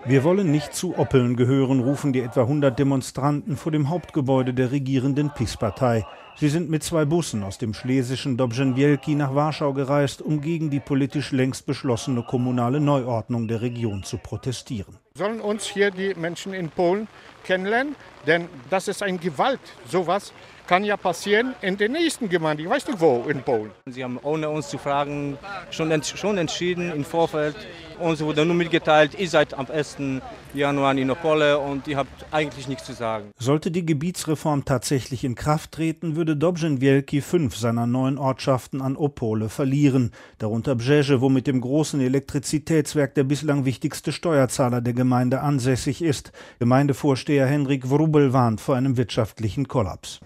Wir wollen nicht zu Oppeln gehören, rufen die etwa 100 Demonstranten vor dem Hauptgebäude der regierenden PiS-Partei. Sie sind mit 2 Bussen aus dem schlesischen Dobrze Wielkie nach Warschau gereist, um gegen die politisch längst beschlossene kommunale Neuordnung der Region zu protestieren. Sollen uns hier die Menschen in Polen kennenlernen? Denn das ist eine Gewalt. Sowas kann ja passieren in der nächsten Gemeinde, ich weiß nicht wo in Polen. Sie haben ohne uns zu fragen schon entschieden im Vorfeld. Uns wurde nur mitgeteilt, ihr seid am 1. Januar in Opole und ihr habt eigentlich nichts zu sagen. Sollte die Gebietsreform tatsächlich in Kraft treten, würde Dobrze Wielkie 5 seiner 9 Ortschaften an Opole verlieren, darunter Brzeze, wo mit dem großen Elektrizitätswerk der bislang wichtigste Steuerzahler der Gemeinde ansässig ist. Gemeindevorsteher Henryk Wróbel warnt vor einem wirtschaftlichen Kollaps.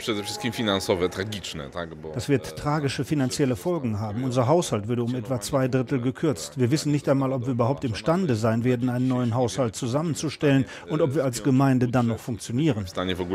Das wird tragische finanzielle Folgen haben. Unser Haushalt würde um etwa 2/3 gekürzt. Wir wissen nicht einmal, ob wir überhaupt imstande sein werden, einen neuen Haushalt zusammenzustellen und ob wir als Gemeinde dann noch funktionieren.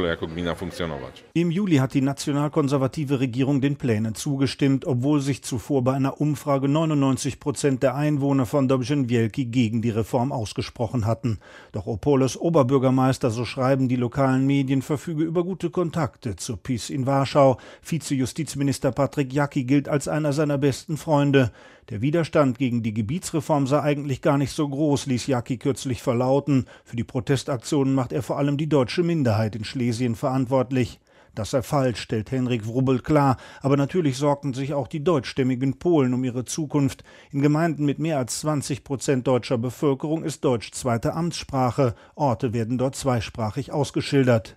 Im Juli hat die nationalkonservative Regierung den Plänen zugestimmt, obwohl sich zuvor bei einer Umfrage 99% der Einwohner von Dobrze Wielkie gegen die Reform ausgesprochen hatten. Doch Opoles Oberbürgermeister, so schreiben die lokalen Medien, verfüge über gute Kontakte zur PiS in Warschau. Vizejustizminister Patryk Jaki gilt als einer seiner besten Freunde. Der Widerstand gegen die Gebietsreform sei eigentlich gar nicht so groß, ließ Jaki kürzlich verlauten. Für die Protestaktionen macht er vor allem die deutsche Minderheit in Schlesien verantwortlich. Das sei falsch, stellt Henryk Wróbel klar. Aber natürlich sorgten sich auch die deutschstämmigen Polen um ihre Zukunft. In Gemeinden mit mehr als 20% deutscher Bevölkerung ist Deutsch zweite Amtssprache. Orte werden dort zweisprachig ausgeschildert.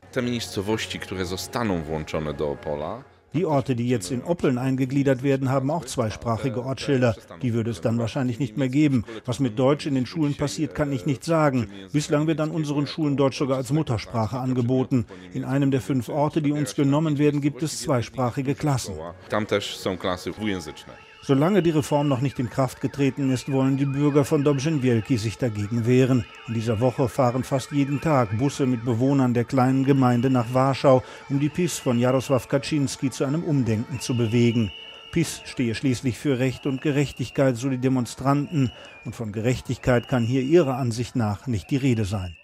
Die Orte, die jetzt in Oppeln eingegliedert werden, haben auch zweisprachige Ortsschilder. Die würde es dann wahrscheinlich nicht mehr geben. Was mit Deutsch in den Schulen passiert, kann ich nicht sagen. Bislang wird an unseren Schulen Deutsch sogar als Muttersprache angeboten. In einem der 5 Orte, die uns genommen werden, gibt es zweisprachige Klassen. Solange die Reform noch nicht in Kraft getreten ist, wollen die Bürger von Dobrze Wielkie sich dagegen wehren. In dieser Woche fahren fast jeden Tag Busse mit Bewohnern der kleinen Gemeinde nach Warschau, um die PiS von Jarosław Kaczynski zu einem Umdenken zu bewegen. PiS stehe schließlich für Recht und Gerechtigkeit, so die Demonstranten. Und von Gerechtigkeit kann hier ihrer Ansicht nach nicht die Rede sein.